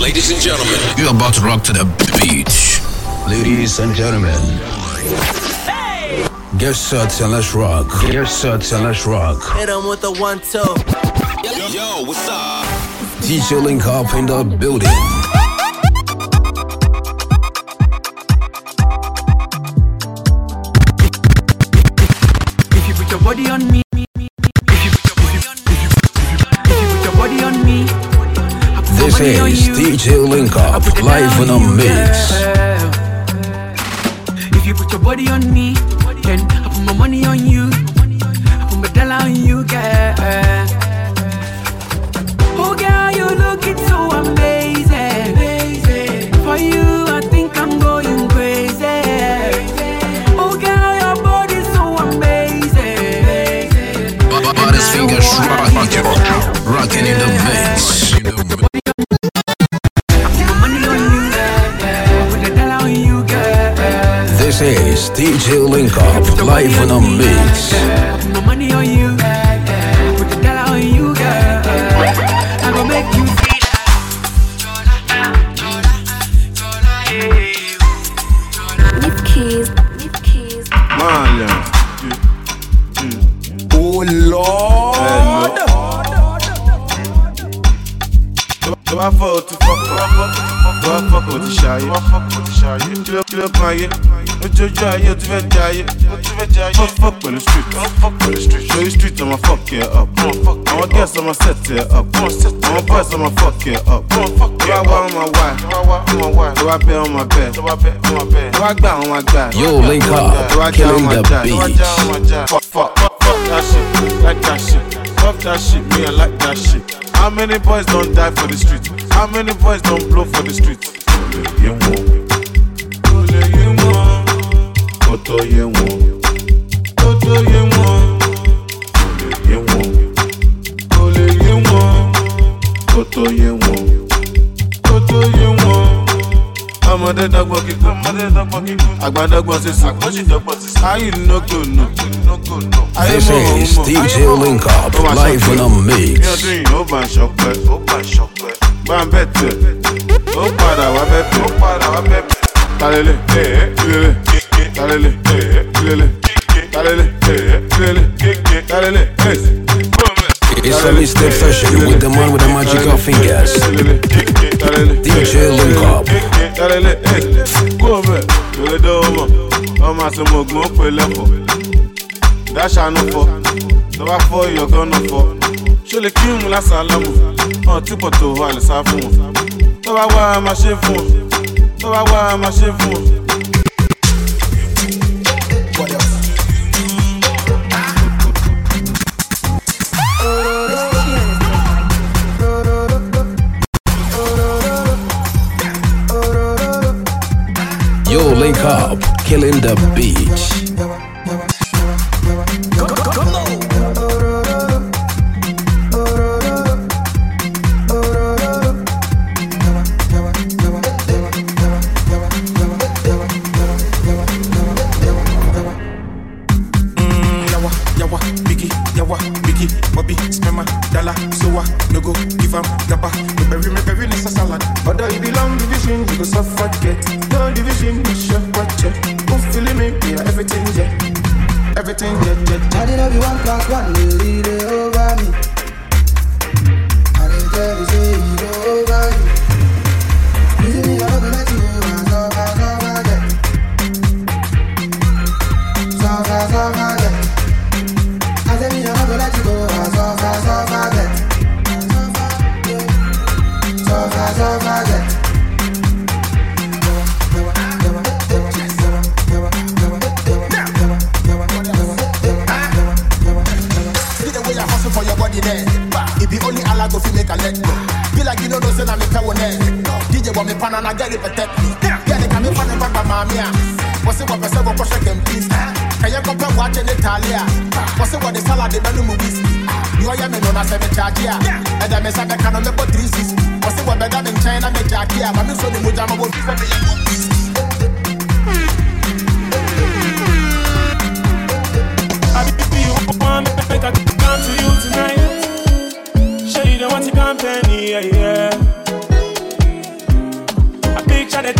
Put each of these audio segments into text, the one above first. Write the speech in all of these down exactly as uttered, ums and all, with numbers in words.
Ladies and gentlemen, you're about to rock to the beach. Ladies and gentlemen, hey! Get set and let's rock. Get set and let's rock. Hit 'em with the one two. Yo, yo, what's up? D J Link up in the building. If you put your body on me, if you put your body on me, if you put your body on me, this is D J Link up live in a mix. If you put your body on me, then I put my money on you. I put my dollar on you, girl. Oh girl, you looking so amazing. For you, I think I'm going crazy. Oh girl, your body's so amazing. Body's fingers rocking, rocking in the mix. This is D J Link up live in a mix. My money on you, put the dollar on you, girl. I gon' make you feel With keys, with keys. Man, Oh Lord. Do I fuck to fuck up? Do I fuck with the shy? Do I fuck with the shy? Kill up, kill up, my yeah. What you try? You to vet die? What you vet die? Fuck, fuck with the street. Fuck with the street. Show you street, I'ma fuck you up. I'ma guess I'ma set you up. I'ma press, I'ma fuck you up. Do I want my wife? Do I bet on my bed? Do I bet on my bed? Do I gbà on my guy? Yo, Link up, Do I killing the beat. Fuck, fuck, fuck, fuck that shit, like that shit. Fuck that shit, me I like that shit. How many boys don't die for the street? How many boys don't blow for the street? You want, you want, Koto you want, Koto you want, you want, you want, Koto you want, Koto you want. I'm a dead dog walking, I'm a dead dog walking. I got dog was a sack, what you dog was a sack? I ain't no good, no, no good, no. This is D J Link up live in a mix. You're doing open chocolate, open chocolate. Bambette, oh, para, wabette, oh, para, wabette. Talele, eh, lele, talele, eh, lele, talele, eh, lele, talele, eh. It's a mixtape session with the man with the magical fingers. D J Link up. Come here, you do it. I'm a some more play level. Dash I no for. So I for you're gonna for. Show the king la salamu. Oh, tipo to wale safu. So I wa ma chefu. So I wa ma chefu. Yo, Link up, killing the beach.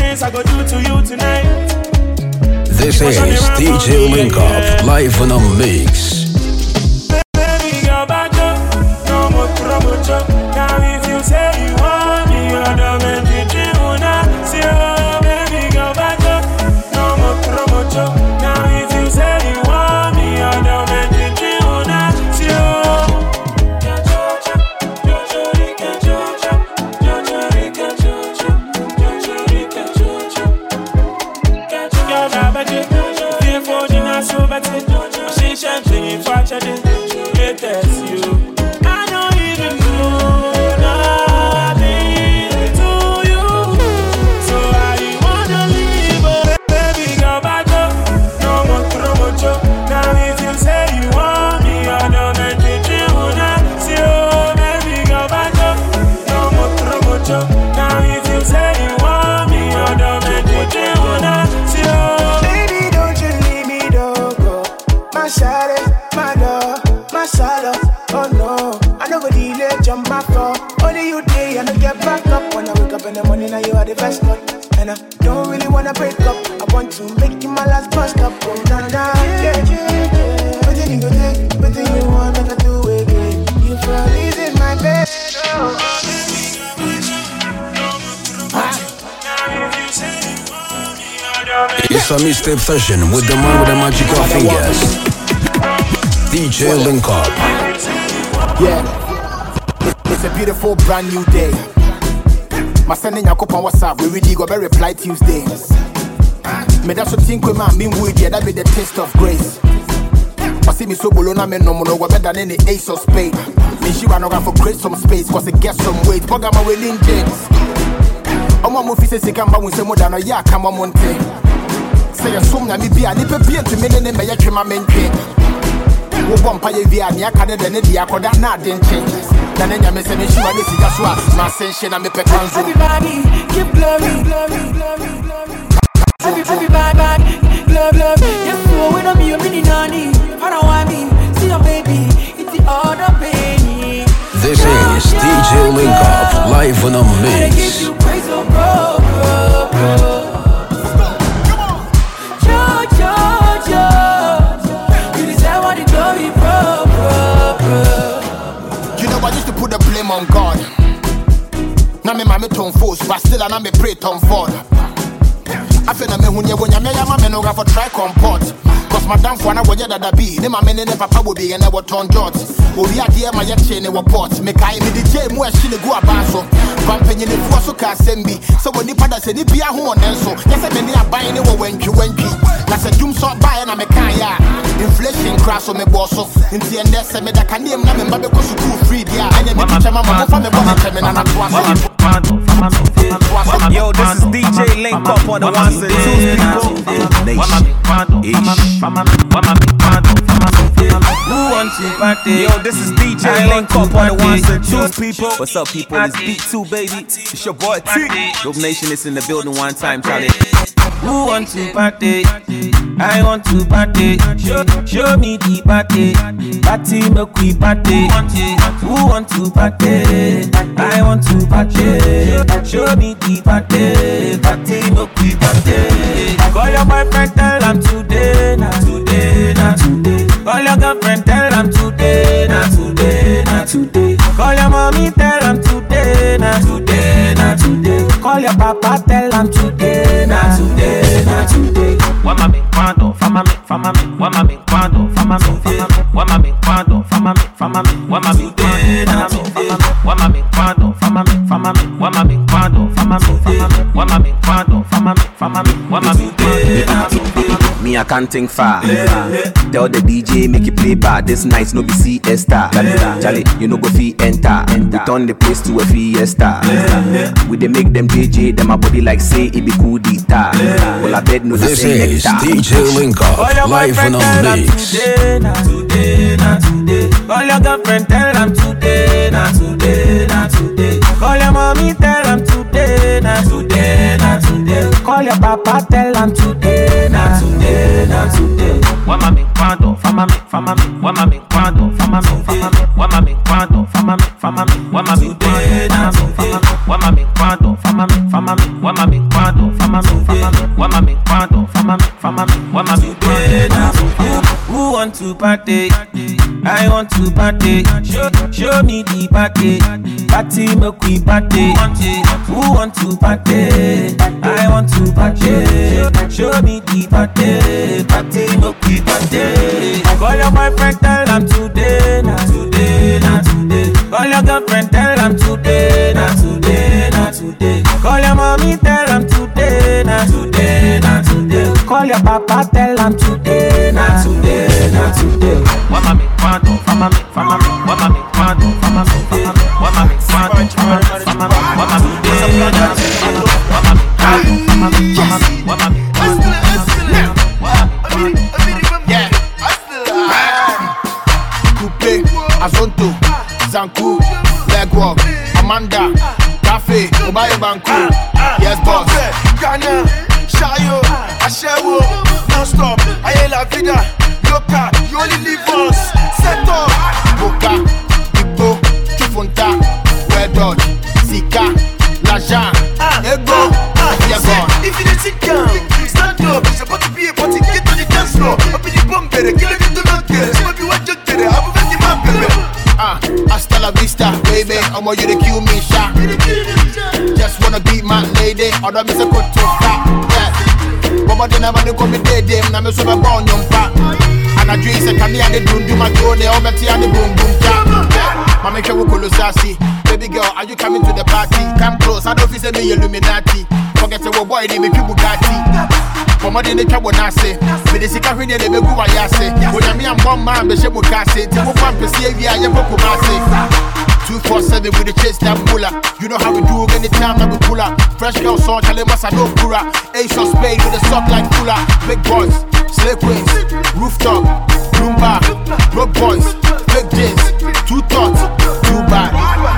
things I go do to you tonight. This is D J Link Up, live on a mix. Baby, go back up, no more trouble. Now if you say you want me, you're the man that you wanna see. Baby, go back up, no more trouble. Now if you say you want me, you're the man that you wanna see. So better, she champagne for you. I don't even know nothing to you, so I wanna leave, but baby, go back up, no more trouble. Now if you say you want me, I don't make it you wanna see. Oh, baby, go back up, no more trouble. Now if you say you want me, I don't make it you wanna see. Oh, my shawty, my love, my solo. Oh no, I know go delay jump my floor. Only you day, I don't get back up. When I wake up in the morning, now you are the best one. And I don't really wanna break up. I want to make you my last bus stop. Oh na na na, yeah yeah yeah. What you go take, what you want, make I do again. You probably in my bed. Oh. It's a mixtape session with the man with the magical fingers. D J Link Up. Yeah, it's a beautiful brand new day. My sending your couple on WhatsApp, we really go very reply Tuesday. Me that's what think we man mean with yeah, that be the taste of grace. I see me so bolona me no more better than any ace of spade. Me she run around for create some space, cause it gets some weight. Bug my willing James. I'm a movie says he come back with some more than a year, come on Monte. Say a sum na me be a little bit to me and me ya trim my main king. Wo bompa ye via ni aka de ne dia koda na den change. Na ne nya me se me shua ni siga so a na sense na me pekanzo. Everybody give glory, glory, glory, glory. Everybody, love, love. Yes, so when I'm you, mini nani. I don't want me, see your baby. It's the other baby. This is D J Link Up, live on a mix. I give you praise, oh bro, bro, bro. Joe, Joe, Joe. You deserve all the glory, bro, bro, bro. You know I used to put the blame on God. Now me mama turn force, but still I now me pray turn forward. I feel na me hunye wonya me ya mama no ga for try comport. Cause my damn for na wonya dada be. Ne mama ne ne papa will be and I will turn jot. Obi ade ma ye che ne report. Me kai me the J mu a shi ne go abanso. Pampenye ne fu so ka sembi. So when nipa da se ni bia ho onenso. Yes me ne aban ne wo wantwi wantwi. Na se dum so ba na me kan ya. Inflation crash so me boss so. Nti ende se me da kanem na me mba be ko school free dia. Anya me teacher mama mo fa me bo me me na na to aso. Yo, this is D J Link Up on the ones and twos, people. Who wants to party? Yo, this is D J Link Up on the ones and twos, people. What's up, people? It's Beat two, baby. It's your boy T. Dope Nation is in the building one time, Charlie. Who wants to party? I want to party. Show, show me the party. Party, make we party. Who want to party? I want to party. Show me the party. Party, make we party. Call your boyfriend, tell him today, not today, not today. Call your girlfriend, tell him today, not today, not today. Call your mommy, tell him today, not today, not today. Call your papa, tell him today, not today, not today. Wama me quando, fama me, fama me, wama me quando, fama me, wama me quando, fama me, fama me, wama me today, not today. Wama me quando, fama me, fama me, wama me quando, fama me, wama me quando, fama me, fama me, wama me today, not today. Me, I can't think far. Tell the D J, make it play bad. This night, no be siesta. Charlie, you know go fee enter. We turn the place to a fiesta. We they make them J J, them a body like say it be cool dita. Well, I bet no This is D J Link Up, live on a mix. Today, not today, not today. Call your girlfriend, tell them today, not today, not today. Call your mommy, tell them today, not today, not today. Call your papa, tell them today, not today, not today. Wama me quando, fama me, fama me, wama me quando, fama me, fama me, wama me quando, fama me, fama me, wama me today, not today. Wama me quando. quando, fama me, fama me, wama me quando, fama me, fama me, wama me quando, fama me, fama me, wama me quando. Who want to party? I want to party. Show, show me the party. Party make we party. Who want to party? I want to party. Show me the party. Party make we party. Call your boyfriend, tell him today, not today, not today. Call your girlfriend, tell him today, not today, not today. Call your mommy, tell him today, not today, not today. Call your papa, tell him today, not today, not today. Wama me quando, fama me, fama me, wama me quando, fama me, fama me, wama me quando, fama me, fama me, wama me today, not today. Wama me quando, fama me, fama me, wama me quando, fama me, yeah. Coupe, Azonto, Zanku, Legwalk, Amanda, Cafe, Obaye Banku, yes boss. Ghana, Shayo, Ashewo, non-stop, Aye la vida, Loca, you only live once, set up. Boca, Ibo, Kifunta, Red Dot, Zika, Lajan, Ego, Yagon. If you didn't sit down, stand up, it's about to be a party, get on the dance floor. Up in the bomb, better, kill it, do not care. Some of you are just there, I'm a very man, baby. Ah, hasta la vista, baby, I'm you to kill me, shot. Just wanna beat my lady, or the miss a cut to fat, yeah. But my dinner, man, you come me dead, I'm a super born, young fat. And I drink, I can't do do my tone, I'm a tea and the boom boom cat. Mama, can we call you sassy? Baby girl, are you coming to the party? Come close, I don't feel me Illuminati. Forget the boy, they make you Bugatti. For more than the cabo nase, but the Sicarian they make who I say. When I'm young one man, the Shebo Cassi, to move on, Pesavia, I am Pocumasi. two four seven with the chase that bulla. You know how we do anytime that we pull up. Fresh girl song, Kalemasa no Kura. Ace of spade with a sock like Kula. Big boys, slave queens, rooftop, Roomba, broke boys, big jeans, two thoughts, too bad.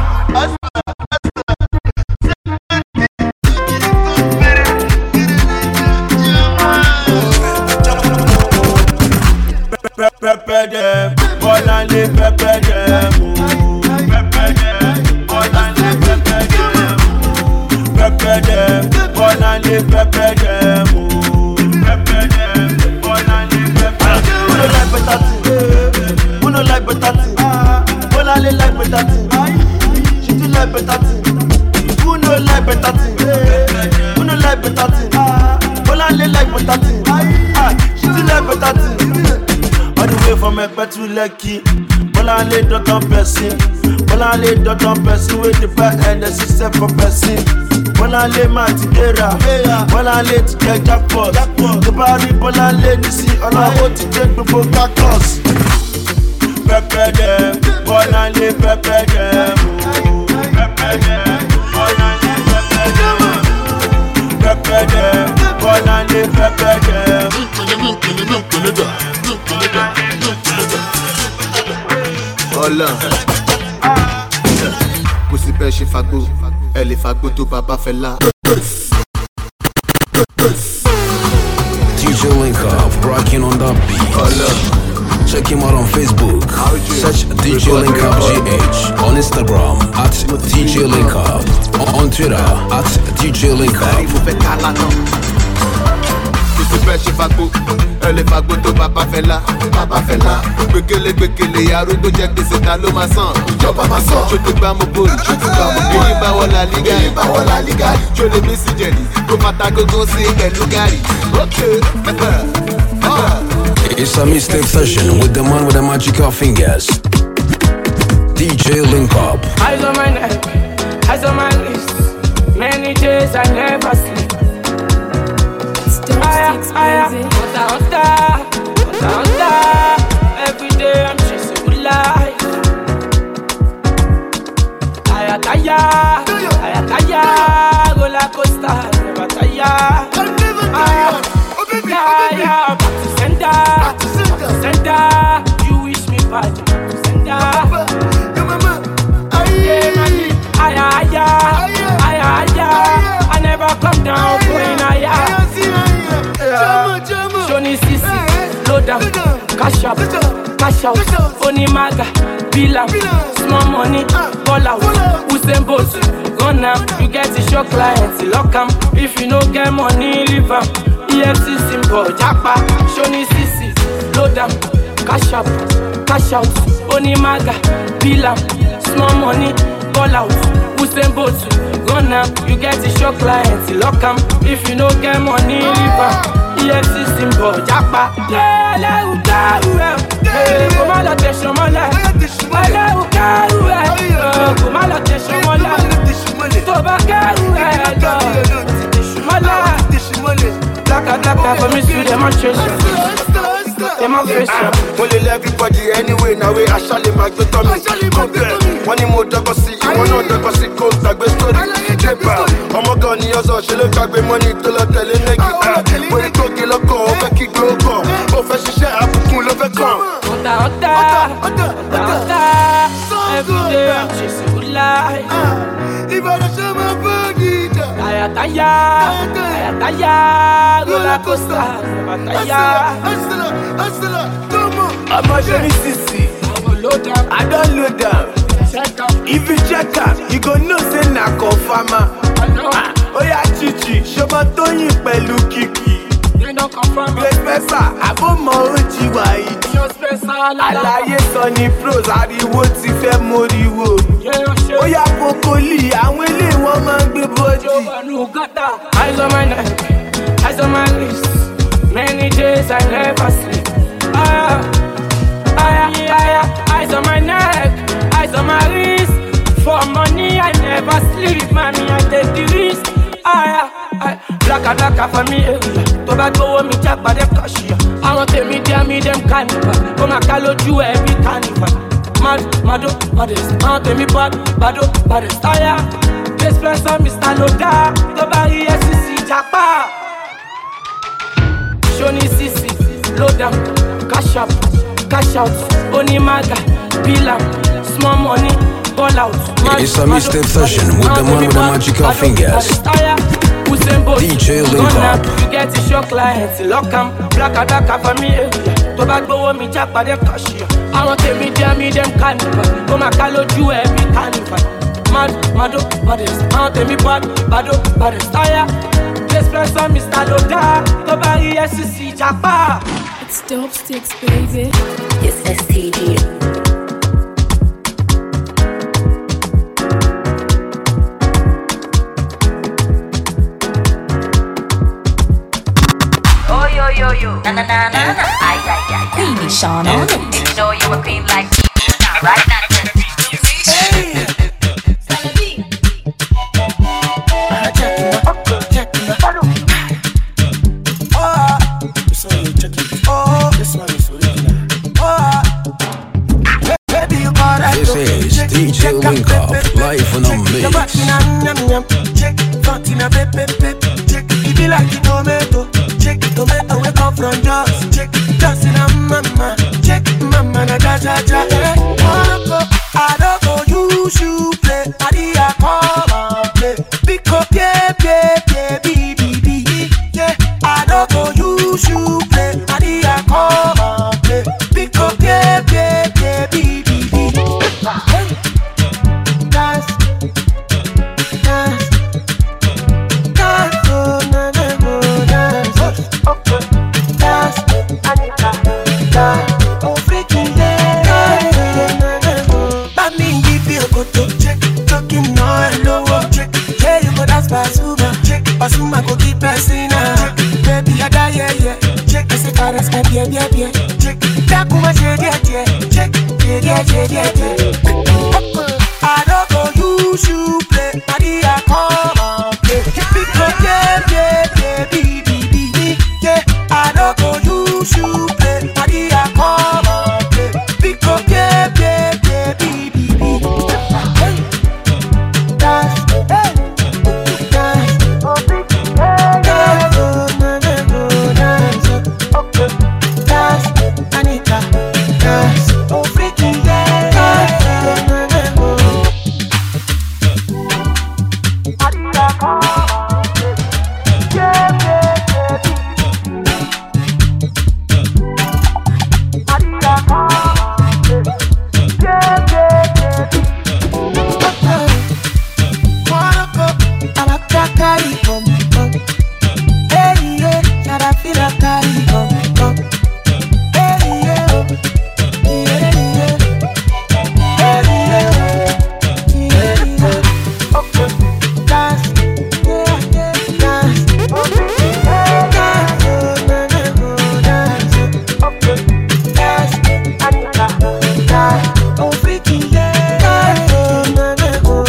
Pepe dem, Bolande pepe dem, pepe dem, Bolande pepe dem, pepe dem, Bolande pepe dem, pepe dem, Bolande pepe dem. Who no like better thing? Who no like better thing? Bolande like better thing. She do like better thing. Who no like better thing? Who no like better thing? Bolande like better thing. She do like better thing. All the way from Ekpe to Lekki, Bolande dot on person, Bolande dot on person with the back and the system for person. Bolande Matidera, Bolande to get jackpot. The body Bolande to see all I want to take the book back us. Pepe dem, Bolande pepe dem, pepe dem, Bolande pepe dem, pepe dem, Bolande pepe dem. Hola. Pussy belle chez Fago. Elle est Fago, tout papa fait là. D J Link Up, rocking on the beat. Hola. Check him out on Facebook. Search D J Link Up G H. On Instagram at D J Link Up. On Twitter at D J Link Up. Pussy belle chez Fago. Elle est Fago, tout papa fait là. Papa fait là. Bekele bekele yaro go check this it alo masan. Jumpa masan. Je te bats mon boule. Je te bats mon boule. Ba wala liga. Ba wala liga. Je le miss jelly. Go mata go go see ben lugari. Okay. It's a mixtape session with the man with the magical fingers. D J Link Up. Eyes on my neck, eyes on my wrist. Many days I never sleep. Aya, aya, hunter, hunter, hunter, hunter. Every day I'm chasing good life. Aya, taya, aya, taya. Roller coaster, never tire. Aya, taya, back to center, back to center. You wish me bad, back to center. Aya, aya, aya, aya. I never come down, going higher. Johnny Sisi, load down, cash up, cash out, Oni Maga, Bill up, small money, ball out, Usain Bolt, Gone now, you get a shock client, lock 'em. If you no get money, leave 'em. E F C simple, Japa, Shoni Sisi, load 'em. Cash up, cash out, Onimaga, bill 'em. Small money, call out. Usain Bolt, gone now, you get a shock client, lock 'em. If you no get money, leave 'em. E F C simple, Japa. Yeah, let you go. Hey, come on, let's show my life. Let you go. Come on, let's show my life. Blacka, blacka, for me to demonstration. Demonstration. Only everybody anyway, now we actually make the tummy. One more dog see, one more dog see, go back to story. Oh my god, you also she look like money to la tele negi. When you go kill a go, back you go go. Oh, fresh shit, I put cool over come. Ota, ota, ota, ota. Every day I'm chasing good life. If I don't show my body, taya, taya, taya, taya, roller coaster, taya. Hustler, hustler, come on. I'm a Johnny Sisi. I don't load down. If you check out, you gon' know say na confirma. Oh yeah, Chichi, show my Tony pẹ̀lú Kiki. Great Pesa, àbọ̀mọ̀ ojì wà ìdí. Àlàyé sọ ní pros, ariwo ti fẹ́ moriwo. Ó yá Pokoli, àwọn ilé wọn máa ń gbé bọ́dì. Eyes on my neck, eyes on my wrist. Many days I never sleep. Ah, ah, ah, eyes on my neck, eyes on my wrist. For money I never sleep, mommy I take the risk. Ah, ah, blacka, blacka for me area. Tobacco me jack by them cashier. I want to meet them, meet them carnival. Come and call you every carnival. Mad, mado, modest. I want to me bad, bado, baddest. Ah, yeah. This place on Mister Loda. Tobacco S C C Japa. Shoni Sisi, load 'em. Cash up, cash out. Onimaga, bill 'em. Small money, ball out. It's a mixtape session with the man with the magical fingers. D J Link Up. You get a shock client, lock 'em. Blacka, blacka for me area. Tobacco me jack by them cashier. I want to meet them, meet them carnival. Come and call you every carnival. Mad, mado, modest. I want to me bad, bado, baddest. Ah, yeah. This place on Mister Loda. Tobacco S C C Japa. It's dope sticks, baby. It's S T G. Yo, yo, na na na na na, ay ay ay. Queenie Sean on it. Show you a queen like me, now right now. Hey, Salabi. Ah, check it out, check it out. Oh, this one you check it. Oh, this one is original. Oh, baby you got it. This is D J Link Up, live on a mix. Check, something a pep pep pep. Check, it be like a tomato. Check, tomato we come from Jos. Check, just in a mama. Check, mama na ja ja ja. I don't go use you play. I did a come and play. Pick up yeah yeah yeah b b b. Yeah, I don't go use you play. I did a come and play. Pick up yeah yeah yeah b b b. Dance, dance, dance, oh na na na dance. Dance, Anita, dance, oh freaking yeah. Bami give you a photo check, talking no hello check. Yeah you go dance Pasuma check, Pasuma go keep passing up. Baby I die yeah yeah check, I say caress my yeah yeah yeah check. Dakuma yeah yeah yeah check, yeah yeah yeah yeah yeah. I don't go use you play, Maria come and play. Because yeah yeah yeah b b b yeah. I don't go use you play, Maria come and play. Because yeah yeah yeah b b b. Dance, hey, dance, oh baby, dance, oh na na na dance, okay, dance, Anita, dance, oh freaking yeah, dance, oh na na na. carry come, come. Hey yeah, that I feel I carry come, come. Hey yeah, oh. Yeah yeah, hey yeah, yeah yeah. Okay, dance, yeah yeah, dance. Okay, dance, oh na na go dance. Okay, dance, Anita, dance. Oh freaky yeah, dance, oh na na go.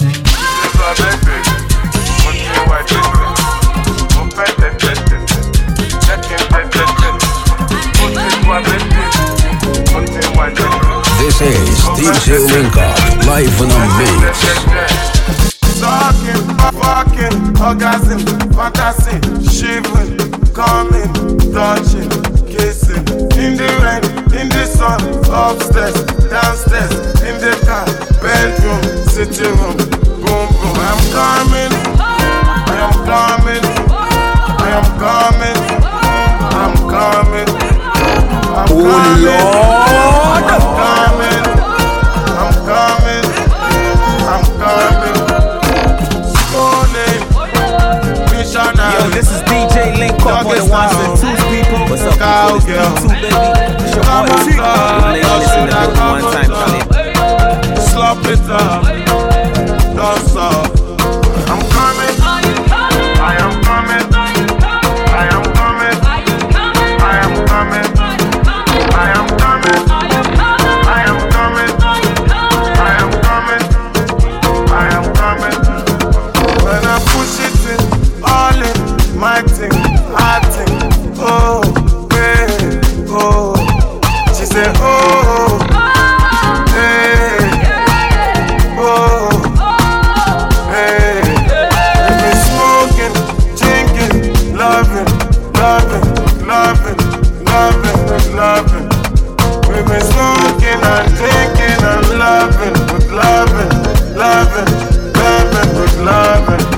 This is D J Linka, live in a mix. Talking, fucking, orgasm, fantasy, shivering, coming, touching, kissing. In the rain, in the sun, upstairs, downstairs, in the car, bedroom, sitting room, boom boom. I'm coming, I am coming, I am coming, I'm coming, I'm coming, I'm coming, I'm coming, I'm coming. Yo, this is D J Link up on the ones and twos, people. What's up, people? It's D two, baby. It's your boy T. You're listening to the one time, Charlie. Slop it up, don't stop. I'm coming, I am coming, I am coming, I am coming, I am coming, I am coming, I am coming, I am coming. When I push it in, all in, my thing, I think, oh, babe, oh. She said, oh, hey, oh, hey. We've been smoking, drinking, loving, loving, loving, loving, loving. We've been smoking and drinking and loving, with loving, loving, loving, with loving.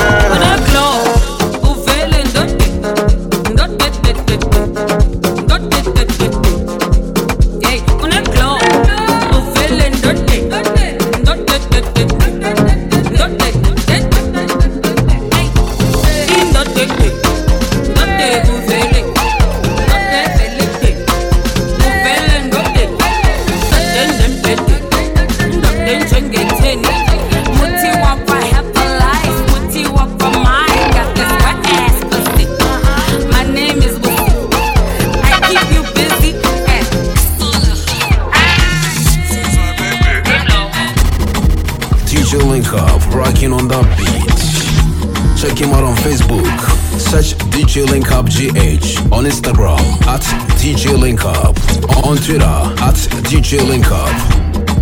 Rocking on the beat. Check him out on Facebook. Search D J Link Up G H. On Instagram at D J Link Up. On Twitter at D J Link Up.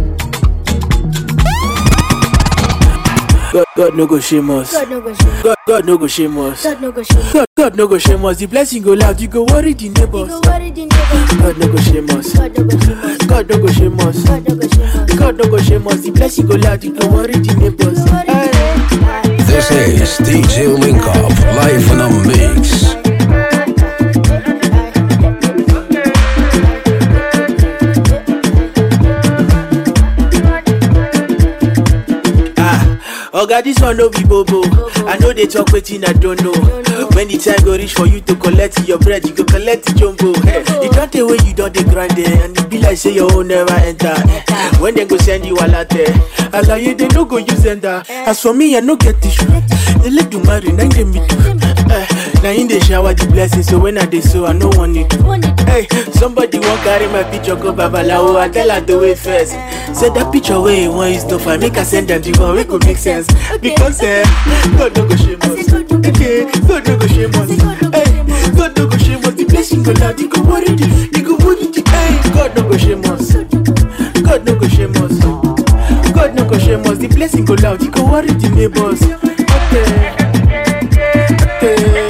God, God no go shame us. God no go shame. God, God no go shame us. God no go shame. God, God no go shame us. The blessing go loud. You go worry the neighbors. You go worry the neighbors. God no go shame us. God no go shame us. God no go shame us. God no go shame us. God no go shame us. The blessing go loud. You go worry the neighbors. This is D J Link Up, live in a mix. Oga, this one no be bobo. I know they talk wetin I don't know. When the time go reach for you to collect your bread, you go collect the jumbo. Hey, you don't take away, you don't dey grind there, and it be like say your own never enter. When they go send you a latte, alaye they no go use enter. As for me, I no get tissue. They let you marry, now they me do. Now in the shower the blessings, so when I dey so I no want it. Hey, somebody won't carry my picture go babalawo. I tell her do it first. Say that picture where you want is stuff. I make her send them the one we could make sense. Because eh, God no go shame us. Okay, God no go shame us. Hey, God no go shame us. The blessing go loud, you go worry the, you go worry the. Hey, God no go shame us. God no go shame us. God no go shame us. The blessing go loud, you go worry the neighbors. Okay, okay.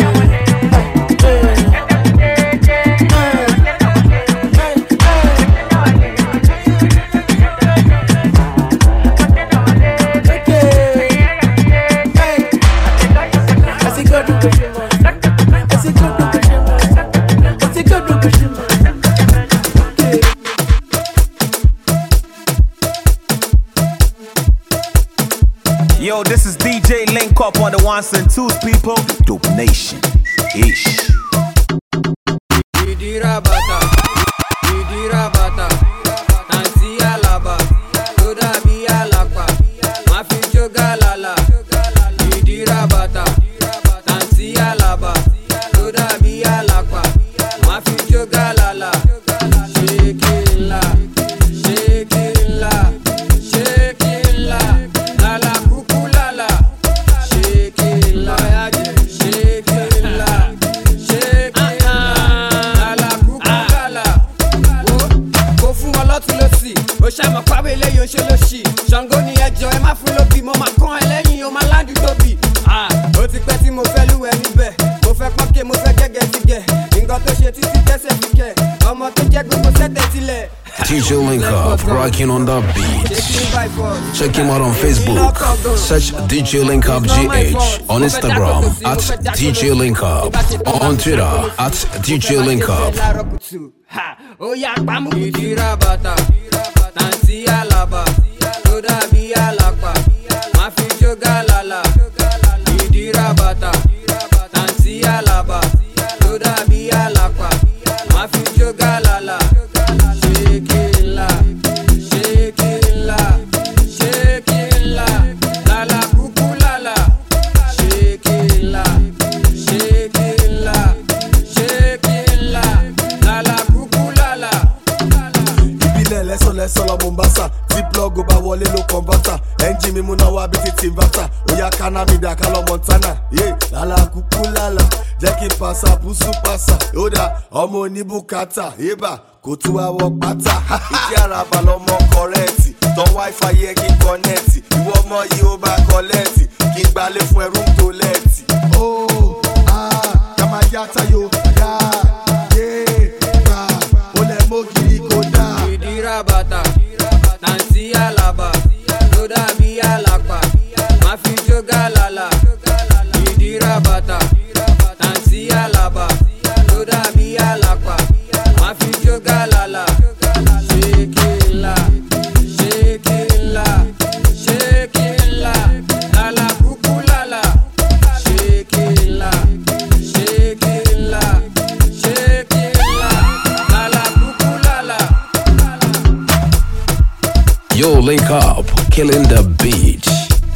Yo, this is D J Link ones and twos, people. Dope Nation. Ish. Idira bata, idira bata, Nancy alaba, Toda bi alapa, Mafi joga lala. Idira bata, Nancy alaba, Toda bi alapa, Mafi joga lala. Shake it la, shake it la, shake it la, lala kuku lala. Shake it la, shake it la, shake it la. O ṣàmọ̀ pàwé eléyìí ó ṣe ló ṣì Ṣàngó ni ẹjọ́ ẹ má fún lóbi mo máa kán ẹlẹ́yìn o máa ládùú tóbi. Ó ti pẹ́ tí mo fẹ́ lúwẹ̀ níbẹ̀ mo fẹ́ pọ́nkẹ́ mo fẹ́ gẹ́gẹ́ ti gẹ̀ nǹkan tó ṣe títí tẹ́sẹ̀ fi kẹ̀ ọmọ tó jẹ́ gbogbo sẹ́tẹ̀ tilẹ̀. D J Link Up, rocking on the beat. Check him out on Facebook. Search D J Link Up G H. On Instagram at D J Link Up. On Twitter at D J Link Up. Idira bata, Nancy alaba, Toda bi alapa, Mafi joga lala. Idira bata, Nancy alaba, Toda bi alapa, Mafi joga lala. Shake it la, shake it la, shake it la, lala kuku lala. Shake it la, shake it la, shake it la, lala kuku lala. Ibile leso leso la Mombasa, Ziploc over wọlé ló converter. Engine mi múná wá bí ti Tinvata, Oya kana mi dà kálọ̀ Montana. Yeah, lala kuku lala, jẹ́ kí n pàṣà pusu pàṣà. Oda ọmọ oníbùkátà, eba kò tún wá wọ pátá. Ìdí àràbà lọmọ kọrẹ́ẹ̀tì, tán wáífà yẹ kí n kọ́nẹ́ẹ̀tì. Ìwọ ọmọ yìí ó bá kọ́lẹ́ẹ̀tì, kí n gbalẹ̀ fún ẹrú tó lẹ́ẹ̀tì. Oh, ah, kàmá yàtà yóò yá, yé, gbà, ó lẹ̀ mọ́gìrì kò dá. Idira bata, Nancy alaba, Toda bi alapa, Mafi joga lala. Idira bata, Nancy alaba, Toda bi alapa, Mafi joga lala. Shake it la, shake it la, shake it la, lala kuku lala. Shake it la, shake it la, shake it la, lala kuku lala. Yo, Link Up, killing the beat.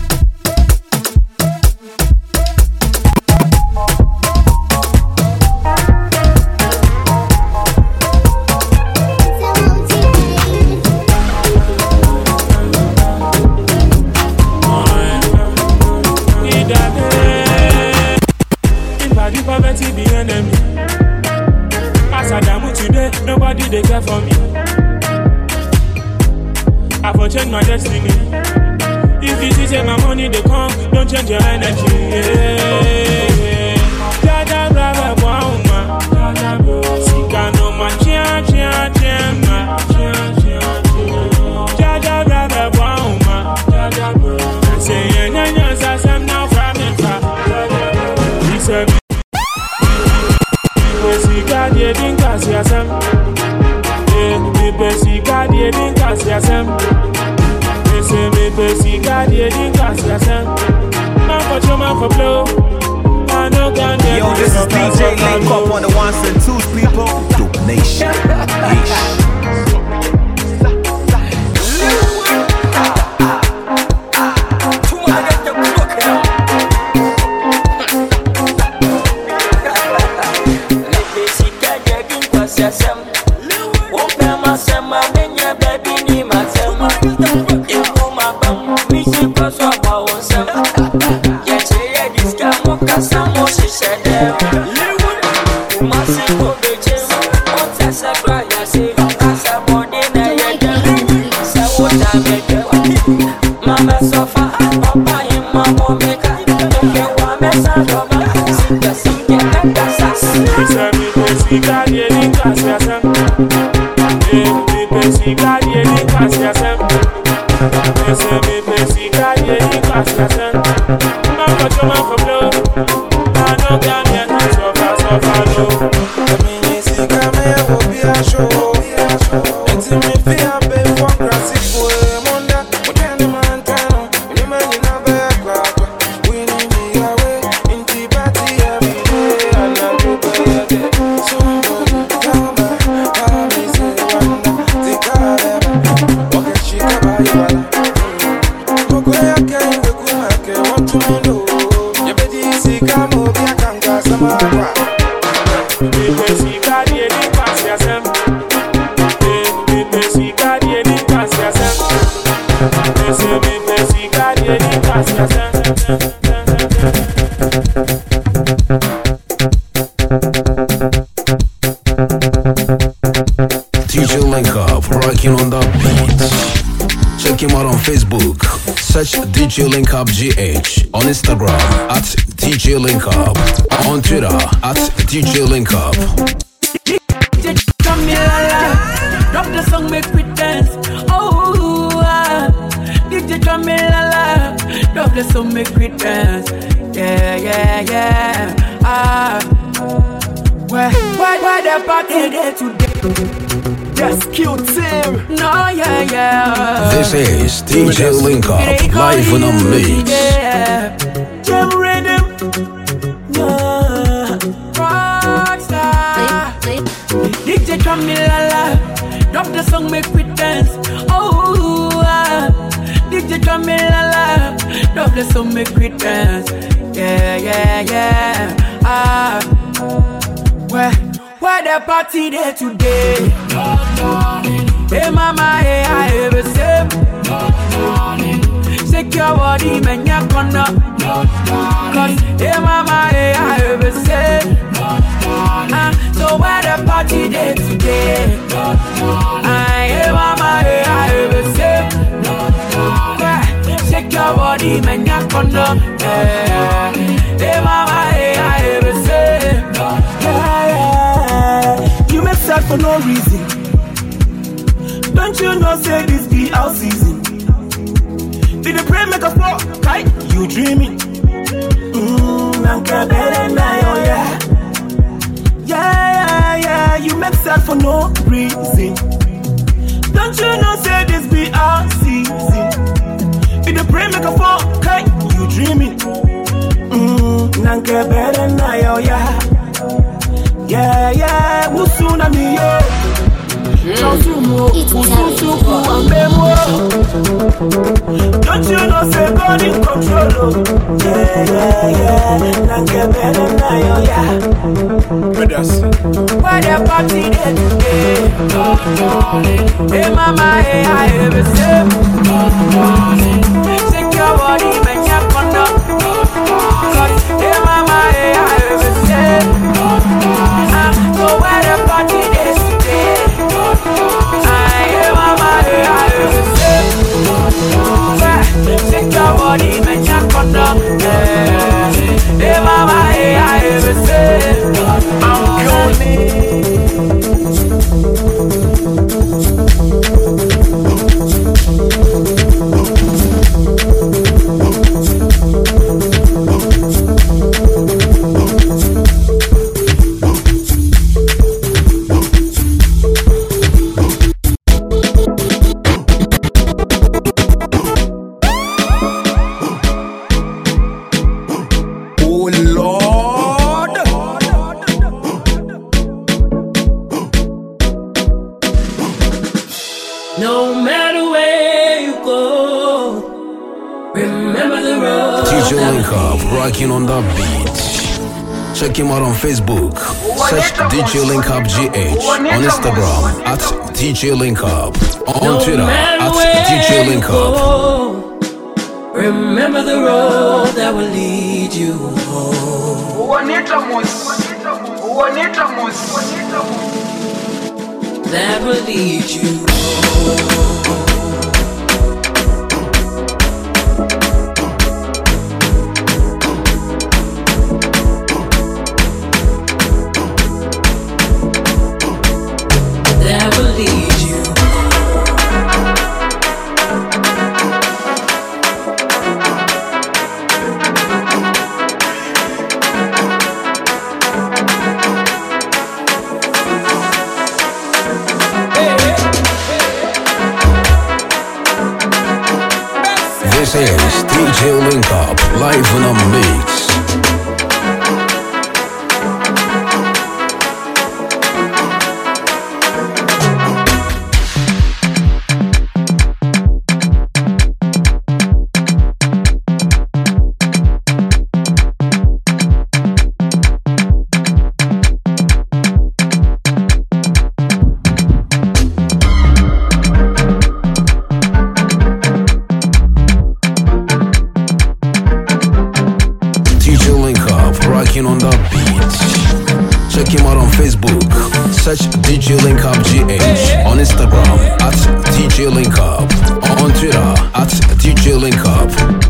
If poverty be enemy, as I damn today, nobody they care for me. I for change my destiny. If you see say my money they come, don't change your energy. Yeah. Jaja brava bouma, sika no ma chia chia chia ma. Jaja brava bouma, say enya enya sa sam now from it fa. He said. Dia dinka siasem, eh, mi pesika dia dinka siasem, ese mi pesika dia dinka siasem. Man for show, man for blow, I know God. Yo, this is D J Link Up on the ones and twos, people. Dope Nation. Ish. We need me away. sika mo bi akanka sama kwa. Pepe sika di eni pasi asem. Pepe sika di eni pasi asem. Pepe sika di eni pasi asem. D J Link Up, rocking on the beats. Check him out on Facebook. Search D J Link Up G H. On Instagram at D J Link Up. On Twitter at D J Link Up. Drop the song, make we dance. Oh, ah. D J Camila, drop the song, make we dance. Yeah, yeah, yeah. Ah, why, why, why the party there today? Yes, cute team. No, yeah, yeah. This is D J Link Up, live in a mix. Yeah, jam rhythm. Yeah, rockstar. D J Camila, drop the song, make we dance. Oh, ah. D J Camila, drop the song, make we dance. Yeah, yeah, yeah. Ah, where, where the party there today? Hey mama, hey I have a same. Shake your body, man, you're gonna. Cause hey mama, hey I have a same. Ah, so where the party there today? Ah, hey mama, hey I have a same. Shake your body, man, you're gonna. Hey mama, hey I have a same. Yeah, yeah. You make sad for no reason. Don't you know, say this be our season? Did the pray make us walk? Right? You dreaming? Mmm, I'm better now, oh yeah. Yeah, yeah, yeah, you make sad for no reason. Don't you know, say this be our season? Did the pray make us walk? Right? You dreaming? Mmm, I'm better now, oh yeah. Yeah, yeah, who's soon on me, yo? Don't you know, don't you know, say God in control. Yeah, yeah, yeah. Nange better now, yeah. Why the party there today? Hey mama, hey I have a same. Shake your body, make your conduct. Hey mama, hey I have a same. So why the party there today? Shake your body, make your conduct. Hey mama, hey I ever say I'm rocking on the beat. Check him out on Facebook. Search D J Link Up G H. On Instagram at D J Link Up. On Twitter at D J Link Up. Remember the road that will lead you home. That will lead you home. This is D J Link Up, live in a mix. Up, rocking on the beat. Check him out on Facebook. Search D J Link Up G H. On Instagram at D J Link Up. On Twitter at D J Link Up.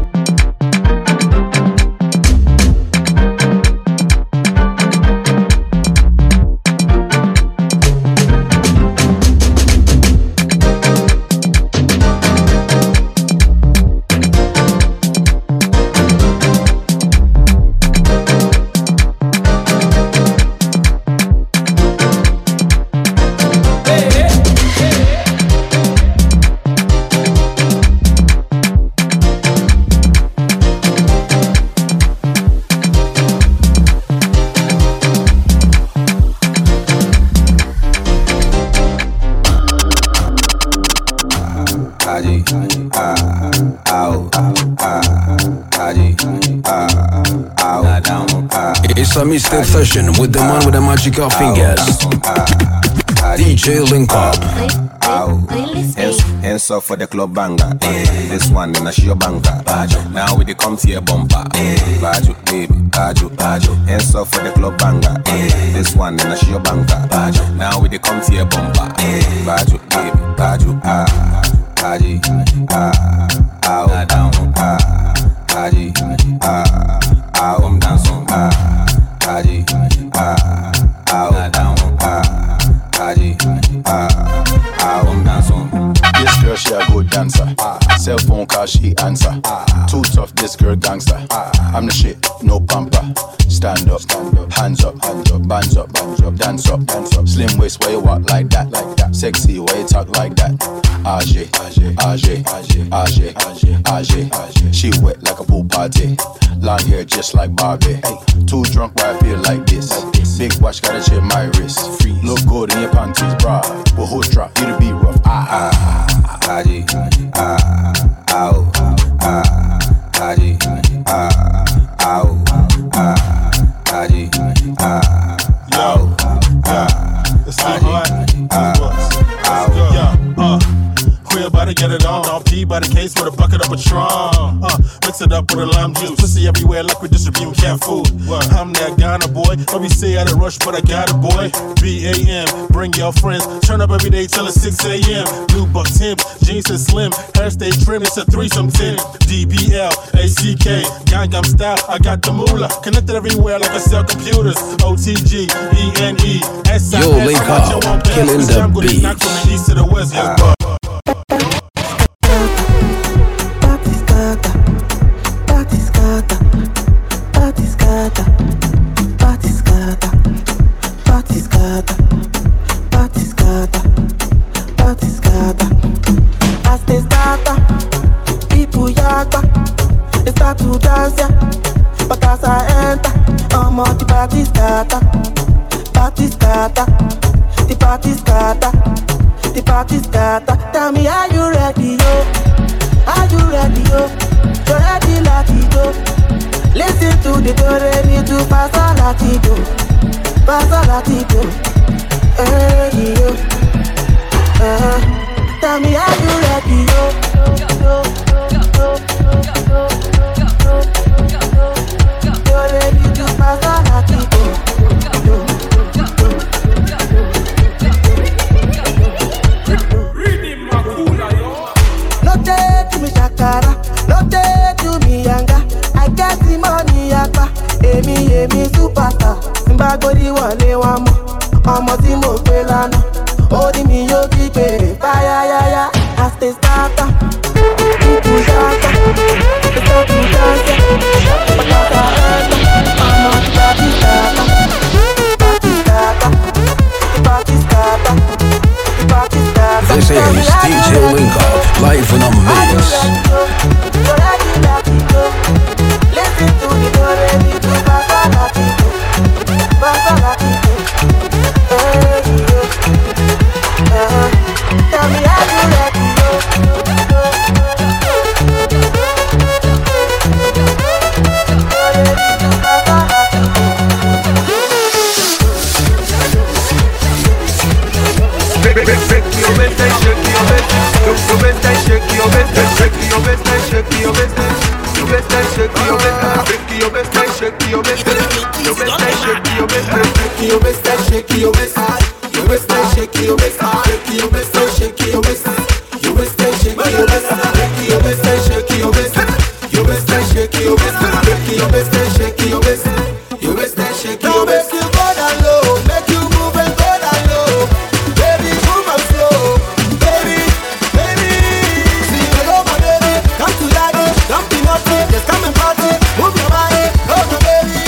It's a mixtape session with the man with the magical fingers, D J Link Up. Hands, hands up for the club banger. This one in a show banker. Now we the come to your bumper. Baju, baby, baju, baju. Hands up for the club banger. This one in a show banker. Now we the come to your bumper. Baju, baby, baju, ah, baji, ah, ah, down, ah, baji, ah, ah, um dancing, ah, baji, ah, ah, down, ah, baji, ah, ah, um dancing. This girl, she a good dancer. Cell phone call, she answer. Too tough, this girl gangster. I'm the shit, no pamper. Stand up, hands up, hands up, bands up, bands up, dance up, dance up. Slim waist, why you walk like that, like that? Sexy, why you talk like that? Ajay, Ajay, Ajay, Ajay, Ajay, Ajay. She wet like a pool party. Long hair just like Barbie. Too drunk, why I feel like this? Big watch, gotta check my wrist. Look good in your panties, bra. But who's drop? You to be rough. Ah ah. Ajay, ah, ow, ah, Ajay, ah, ow, ah, Ajay, ah, yo, ah, it's too hot. Ah, yeah, uh, we about to get it on. Off P by the case with a bucket of Patron. Uh, mix it up with a lime juice. Pussy everywhere like we distributing cat food. I'm that Ghana boy. Don't be say I had a rush, but I got a boy. B A M, bring your friends. Turn up every day till it's six A M New bucks, hips, jeans and slim. Hair stay trim, it's a threesome ten. D B L, A C K, Gangnam style. I got the moolah. Connected everywhere like I sell computers. O T G, E N E, S I S. Yo, Link Up, killing the beat. Knock from the east to the west, yes, bro. To dance, yeah. But as I enter, I'm on the party scatter, party scatter, the party scatter, the party scatter. Tell me, are you ready, yo? Are you ready, yo? You're ready, latido. Listen to the do-re-mi to pass a latido, pass a latido. Hey, yo. Uh, tell me, are you ready, yo? yo, yo, yo, yo, yo. No take to me shakara, no take to me yanga. I get the money yapa, emi emi superstar. Simba godi wale wamo, omo ti mo pe lana. Odi mi yo ki pe, fire ya ya. As they start, people start, they start to dance. This is D J Link Up, live in a mix. Listen to the do-re-mi to Basalatico, Basalatico. Tell me how you let me Shake your best, shake your best, shake your best, shake your best, shake your best, your waist, your waist, shake your waist, shake your waist, shake your waist, your waist, shake your waist, shake your waist, shake your waist, your waist, shake your waist, shake your waist, your waist, shake your waist, your waist, shake your waist, your waist, shake your waist, your waist, shake your waist. You go down low, make you move and go down low, baby, move and slow, baby, baby. See you go, my baby, come to daddy, don't be naughty, just come and party, move your body, go, my baby.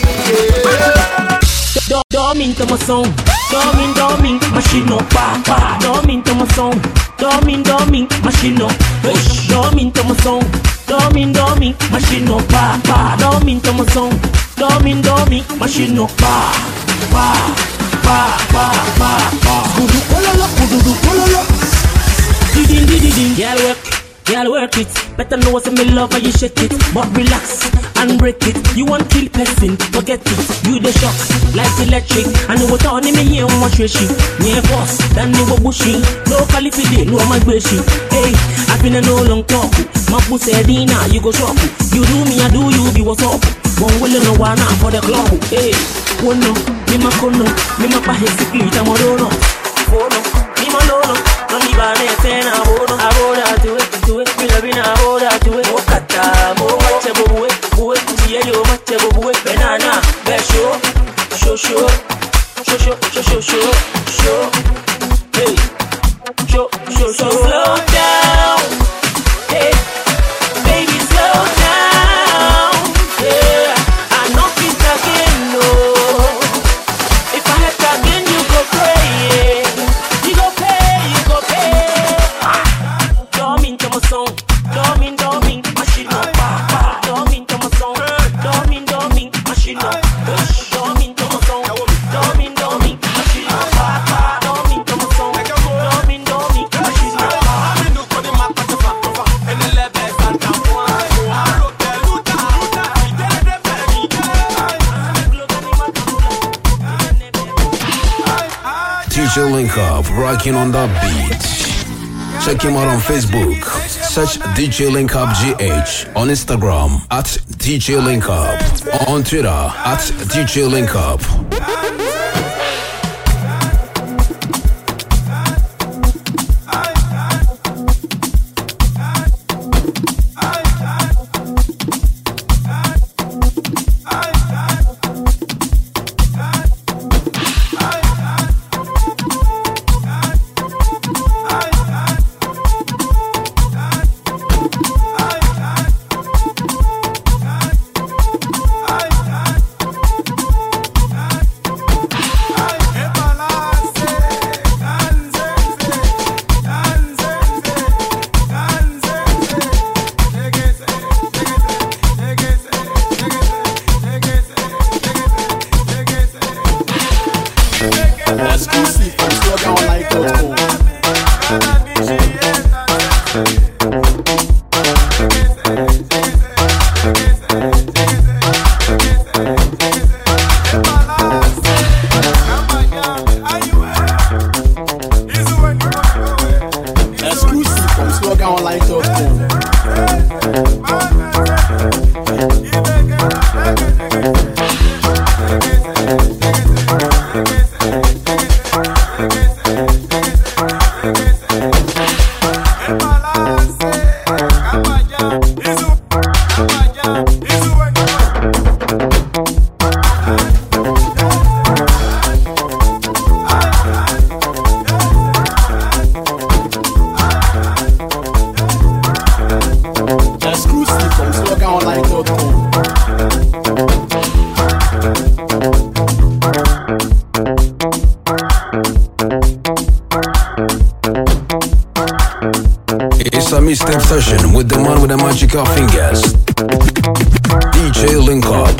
Dorme into my song, dorme, dorme, machine up, pa, pa. Dorme into my song, dorme, dorme, machine up, push. Dorme into my song, dorme, dorme, machine up, pa, pa. Dorme into my song, dorme, dorme, machine up, pa, pa, pa, pa, pa, pa. Kudu kololo, kudu kololo. Didin, didin, girl work, girl work it. Better know what's in me love how you shake it, but relax and break it. You want kill person, forget it. You the shock like electric. And you turn me here on my trashy. Near boss, than you were bushy. No quality, no my bushy. Hey, I've been a no long talk. My pussy dinner, you go shop. You do me, I do you, be what's up. One will no one for the club. Hey, one no, me ma kono, me ma pa hesitate, I'm a no. Fono, me ma no, no me ba ne tena bono. Aboda to it, to it, me love in aboda to it. Mo kata, mo mache bobuwe, buwe, tiye yo mache bobuwe. Banana, be show, show, show, show, show, show, show, show, hey, show, show, show. Slow down, hey, baby, slow down, yeah. I know it's again, no. If I had again, you go pray, you go pay, you go pay. Dorme into my song, dorme, dorme, machine up, pa, pa. Dorme into my song, dorme, dorme, machine up, push. Dorme into my song, dorme, dorme, machine up, pa, pa. Dorme into my song, dorme, dorme, machine up, pa. D J Link Up, rocking on the beat. Check him out on Facebook. Search D J Link Up G H. On Instagram at D J Link Up. On Twitter at D J Link Up. It's a mixtape session with the man with the magical fingers, D J Link Up.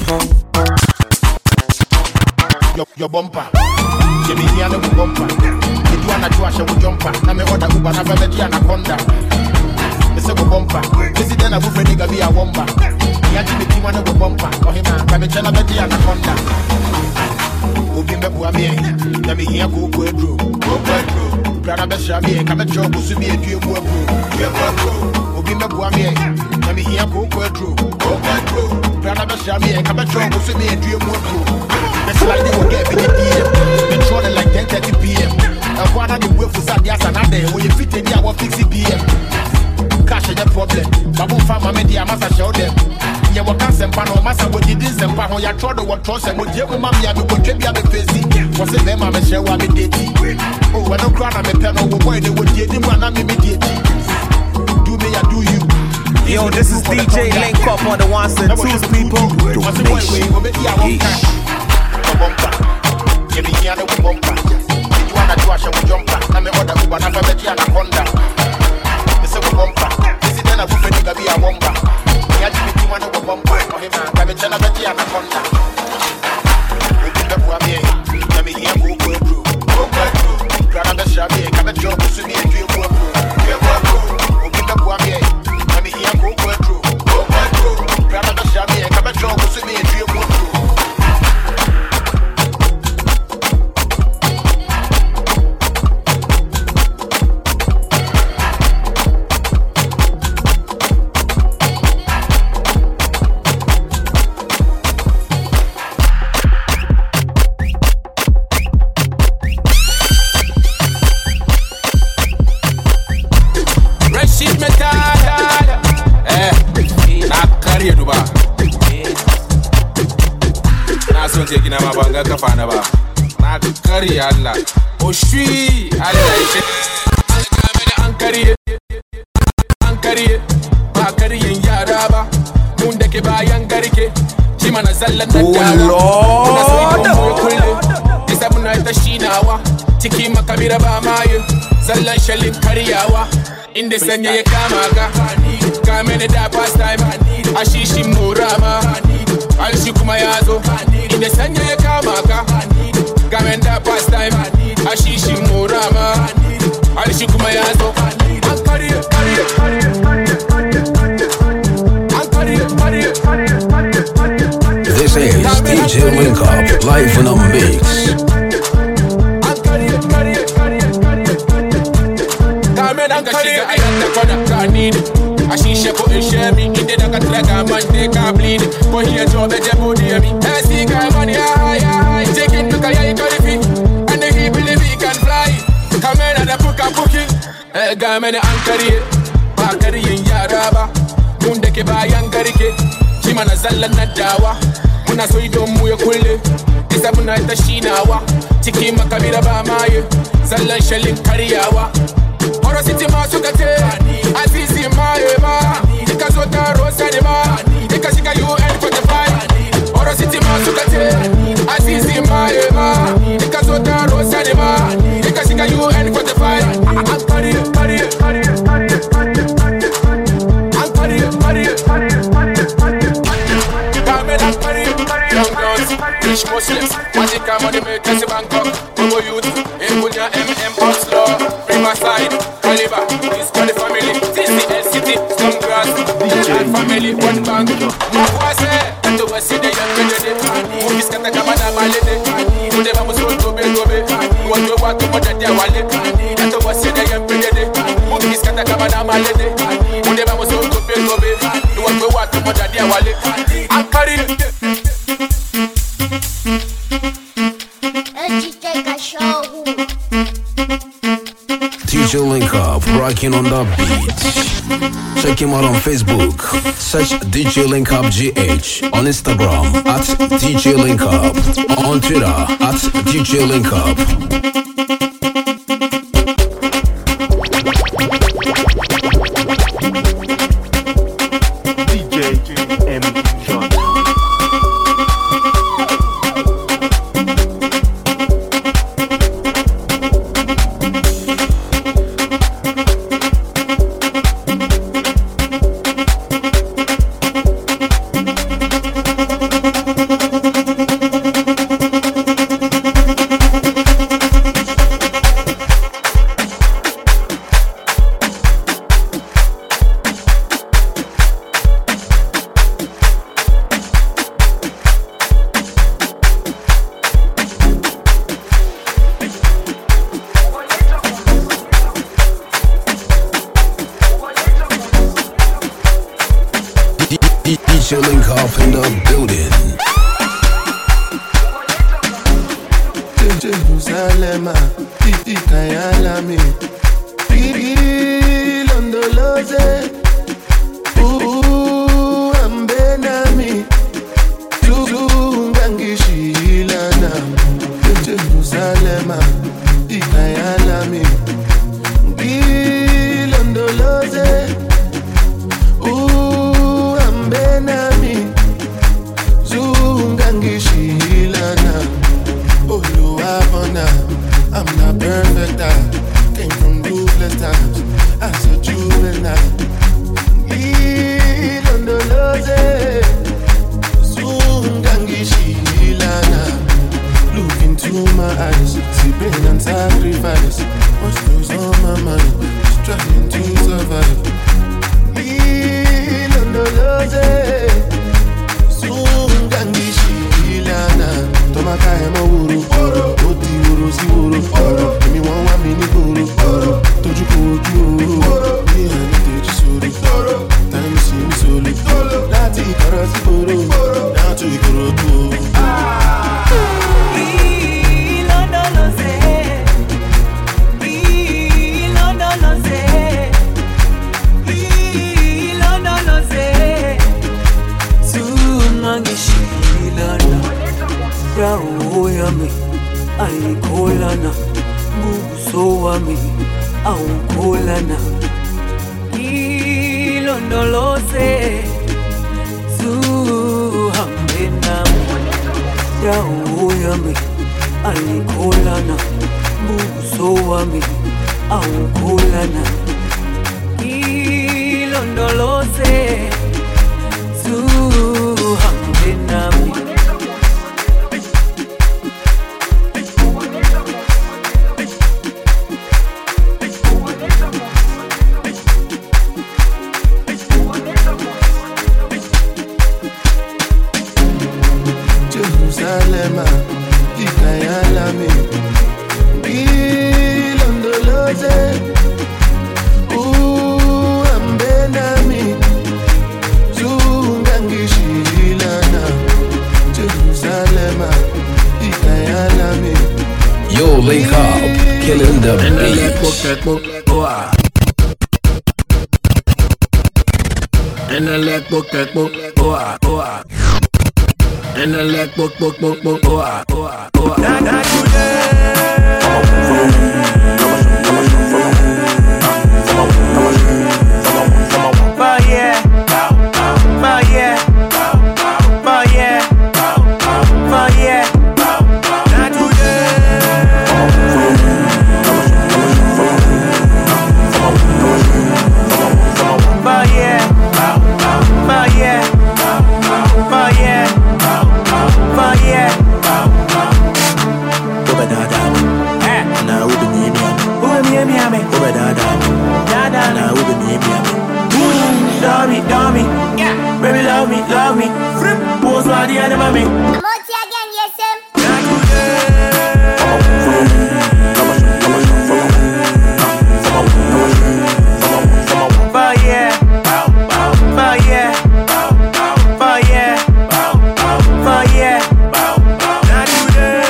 Your, your bumper, Jimmy Hiana with bumper. If you wanna do a show with jumper, now me order Uber, now me be anaconda. Me say go bumper, this is then I go for nigga be a womba. Me a Jimmy Hiana with bumper, oh him a, come me chana be anaconda. Obi me bua me, na me here go go edro, go go edro. Brother be sha me, come me job go so be a due go go, go go. Obi me bua me. Na me here go kwadro. Go kwadro. Brana be share me, ka be tro go so me adue mu adro. The slide will get me the D M. Control like ten thirty p m. And one of the way for Sadia Sanade, when you fit in the hour fifty p m. Cash is a problem. Babu Farmer Media Massa show them. You will cancel Pano Massa with the December when you try to what trust and with you, Mammy, and what can be a facing. Was it them? I'm a show I'm a dating. Oh, when I'm crying, I'm a pen over where they would get him when I'm immediately. Do me, I do you. Yo, this is D J Link up on the ones and twos, people. Give me here the bumper. You wanna do a show with jumper. I'm a mother who wanna have a anaconda. This is a bumper. This is then a buffet to be a bumper. Me a give you one of a bumper. For him, I'm a channel with the anaconda. We did the poor me. Let me hear go go through. Go go through. Grab the shabby. Come and jump to me and do go through. Go go through. We did the poor me. Let me hear go go through. Go go through. Grab the shabby. Come and jump to me and do go through. Taking a banga kafana ba. Na kari Allah. Oshi Allah yake. An kari an kari ba kariyin yara ba. Mun da ke bayan garke. Shi mana zallan da yara. Oh Lord. Isa muna ta shinawa. Ciki makabira ba mayu. Zallan shalin kariyawa. Inda sanya ya kama ka. Ka mene da past time. Ashishi murama. Aishi kuma yazo. Inda sanya ya kama ka. Ka mene da past time. Ashishi murama. Aishi kuma yazo. An kariye, kariye, kariye, kariye, kariye, kariye. An kariye, kariye, kariye, kariye, kariye. This is D J Link Up, live in a mix. An kariye, kariye, kariye, kariye, kariye. Ka mene da shiga ayyanta kwana ka nini. Ashisha ko in share me, inde da ka traga man they can bleed. Ko here job e jebo dear me. I see guy money high high. Take it to kaya ikarifi, and he believe he can fly. Come in and book a booking. Eh guy mene ankariye, ba kariyin yara ba. Mun da ke bayan garke, shi mana zallan na dawa. Muna so idon mu ya kulle, isa muna ta shinawa. Ciki makabira ba maye, zallan shalin karyawa. Horo city masu kate, Azizi maema, ikazota rosa de ma, ikashika U N forty-five. Horo city masu kate, Azizi maema, ikazota rosa de ma, ikashika U N forty-five. An kariye, kariye, kariye, kariye, kariye, kariye. An kariye, kariye, kariye, kariye, kariye. Kamel an kariye, kariye. Young girls, rich Muslims, magic money makers in Bangkok, Bobo youth, Imbunya M M Outlaw, Riverside, Caliber, this for the family, T C L City, some grass, and family, one bank. Makwase, and to a city, young lady, movies can take a man, my lady, who never was going to be gobe, what you want to put at their wallet, and to a city, young lady, movies can take a man, my lady, who never was going to be gobe, what you want to put at their wallet. I'm carrying D J Link Up, rocking on the beat. Check him out on Facebook. Search D J Link Up G H. On Instagram at D J Link Up. On Twitter at D J Link Up. D J Link Up in the building. Jerusalem, Titi Kayalami, Titi Londoloze, Ooh, Ambenami, Tuzu Gangishi Ilana, Jerusalem, Titi Kayalami, Titi Londoloze, Ooh, Ambenami, Zungangishi Ilana. I'm not perfect, I came from ruthless times as a juvenile. Ilondoloze, Zungangishi Ilana. Look into my eyes, see pain and sacrifice. What's goes on my mind, just trying to survive. Ilondoloze, Zungangishi Ilana. Tomaka emo wuru, oti wuru si wuru. Emi wan wa mi ni goro, toju ko oju o. Mi ani teji soro, time si mi solo. Láti ìkọrọ sí gbòòrò, láti ìkọrọ tó. Ilondoloze, Ilondoloze, Ilondoloze, Zungangishi Ilana. Raho yami, aikolana, buso wami, aukolana. Ilondoloze, zuhambena. Raho yami, aikolana, buso wami, aukolana. Ilondoloze, zuhambena. Jerusalem, Ikayalami, Ilondoloze, Ooh, Ambenami, Zungangishi Ilana. Jerusalem, Ikayalami. Yo, Link Up, killing the beat. And the leg book, book, book, oh, ah, oh, ah. And the leg book, book, book, book, oh, ah, oh, ah, oh, ah. Not, not today. But yeah, but yeah, but yeah, but yeah. Not today. But yeah. But yeah, but yeah, but yeah. Oba dada, eh? Na ubi ni mi ame. Ubi ni mi ame. Oba dada, dada. Na ubi ni mi ame. Love me, love me, yeah. Baby love me, love me. Pose for the other mommy. I'm out here again, yes sir. Not today. But yeah. But yeah, but yeah, but yeah, not today.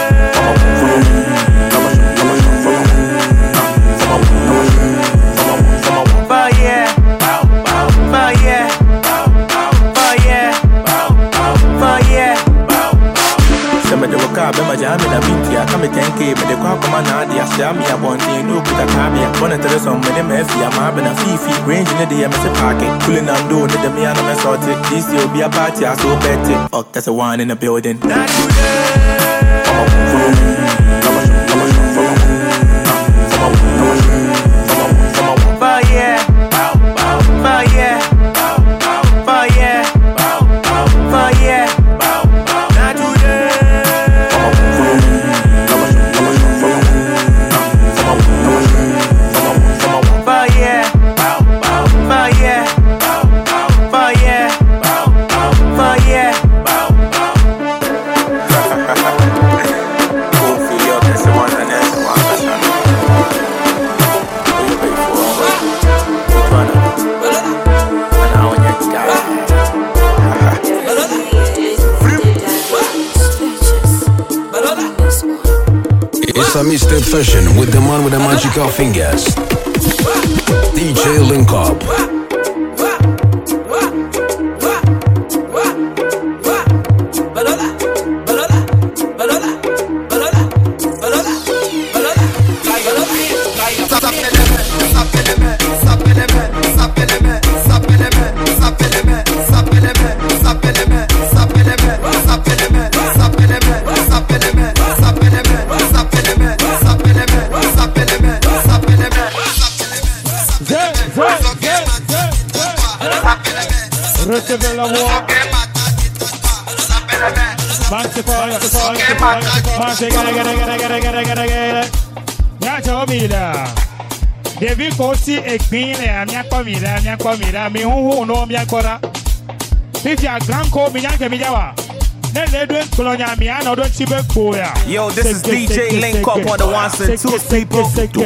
But yeah, but yeah, but yeah, but yeah. Some of the work I've been jamming a beat here. Come ten K, but the crowd come on out there. Share me a bunty, no put a cabia. One of the some many mafia, I'm having a fifi. Range in the day, I'm a pocket. Pulling on door, the me and I'm assaulted. This will be a party, I so bet it. Fuck, that's a one in the building. Not but yeah, but yeah, but yeah, but yeah. Not today. But yeah, but yeah, but yeah, but yeah. It's a mixtape session with the man with the magical fingers, D J Link Up. Recevez la voix. Manche poi, manche poi, manche gara gara gara gara gara gara gara. Ya chomida. Devi kosi ekpine amia komida amia komida mi hu no mi akora. If ya granko mi yanke mi jawa. Yo, this is D J Link Up on the ones and twos, people.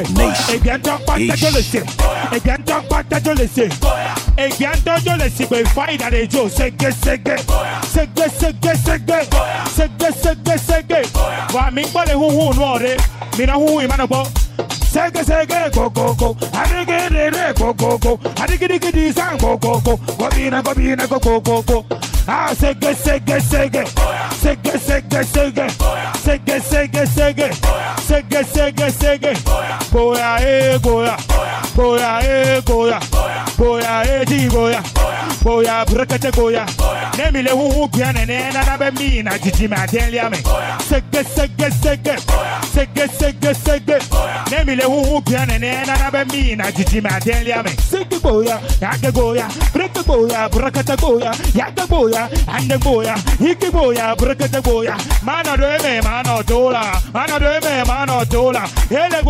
Again, talk back to listen. Again, talk back to listen. Again, talk to listen. But fight that they do. Say, get, say, get. Say, get, say, get, say, get. Say, get, say, get, say, get. Why, me, but who, who, know it? Me, know who, man, about. Sege sege go go go, adige re re go go go, adige dige di sang go go go, go bina go bina go go go go. Ah sege sege sege, sege sege sege, sege sege sege, sege sege sege. Goya eh goya, goya eh goya, goya eh di goya, goya brekete goya. Nemi le hu hu piane ne na na be mi na jiji ma den liame. Sege sege sege, sege sege sege. Nemi le hu hu piane ne na na be mi na jiji ma den liame. Sege goya, yage goya, breke goya, brekete goya, yage goya, ande goya, hiki goya, brekete goya. Mano do me, mano dola, mano do me, mano dola. Ele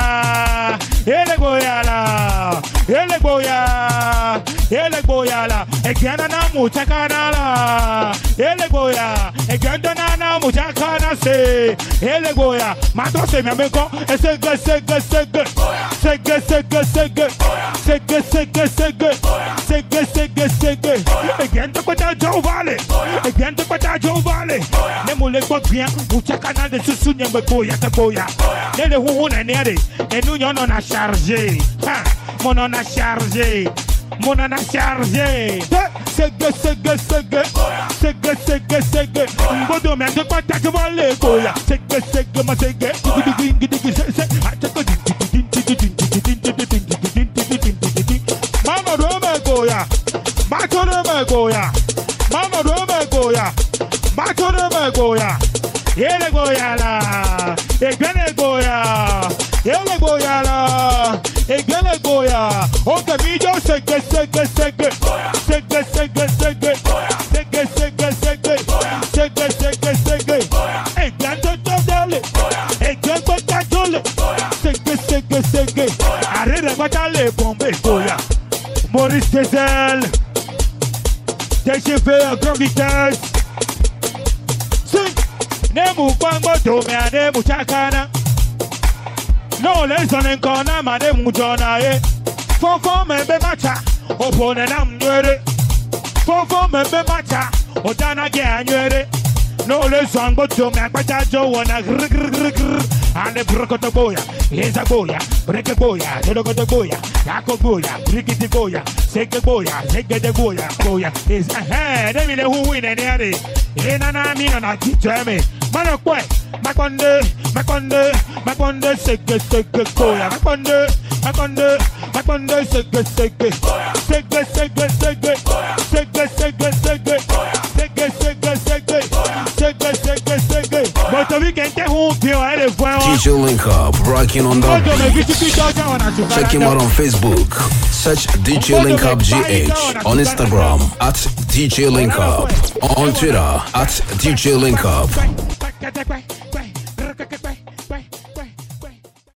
goya, ele goya la, ele goya, ele goya la. Ekiana na muchakana la, ele goya. Ekiana na na muchakana se, ele goya. Mato se me ameko, sege sege sege, sege sege sege, sege sege sege, sege sege sege. Ekiana kota Joe Valley, ekiana kota Joe Valley. Ne mule kwa bien, muchakana de susu nyembe goya te goya. Ne le hu hu na nere, enu nyono na chargé, ha, mono na chargé. Mon a chargé. Sege sege sege, sege sege sege. Mbodo me ande kwa take vale goya. Sege sege ma sege. Digi digi digi sege. Atako digi digi digi digi digi digi digi. Mama do me goya. Mato do me goya. Mama do me goya. Mato do me goya. Ele goya la. Egene goya. Ele goya la. Egene goya. Oke mi jo sege sege sege. Sege sege sege. Sege sege sege. Sege sege sege. Egene to dole. Egene to dole. Sege sege sege. Arere batale bombe goya. Maurice Tezel. D G V à grande vitesse. Sing. Nemu kwango to me anemu chakana. No lesson in corner, madam Mujona, eh? For for me be macha, opone nam nwere. For for me be macha, odana ge anywere. No lesson but to me akpata jo wana grr grr grr grr. Ane brokoto boya, eza boya, breke boya, dodogoto boya, yako boya, brikiti boya, seke boya, seke de boya, boya. Is eh, demi le hu win any ade. Ena na mi na kiteme. Mano kwe, makonde, makonde, makonde seke seke boya, makonde, makonde, makonde seke seke, seke seke seke, seke seke seke, seke seke seke, seke seke seke. But the weekend te hu pio ele voa. D J Link Up, rocking on the beat. Check him out on Facebook. Search D J Link Up G H. On Instagram at D J Link Up. On Twitter at D J Link Up.